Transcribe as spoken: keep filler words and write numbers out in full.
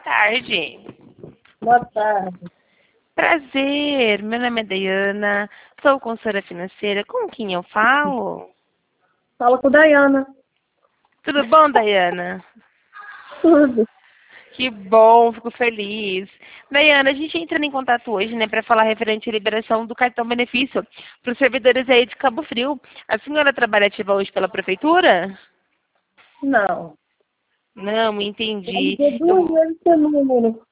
tarde. Boa tarde. Prazer, meu nome é Dayana, sou consultora financeira. Com quem eu falo? Fala com Dayana. Tudo bom, Dayana? Tudo. Que bom, fico feliz. Dayana, a gente entra em contato hoje, né, para falar referente à liberação do cartão benefício para os servidores aí de Cabo Frio. A senhora trabalha ativa hoje pela prefeitura? Não. Não, Eu entendi. liguei duas Eu, vezes seu número.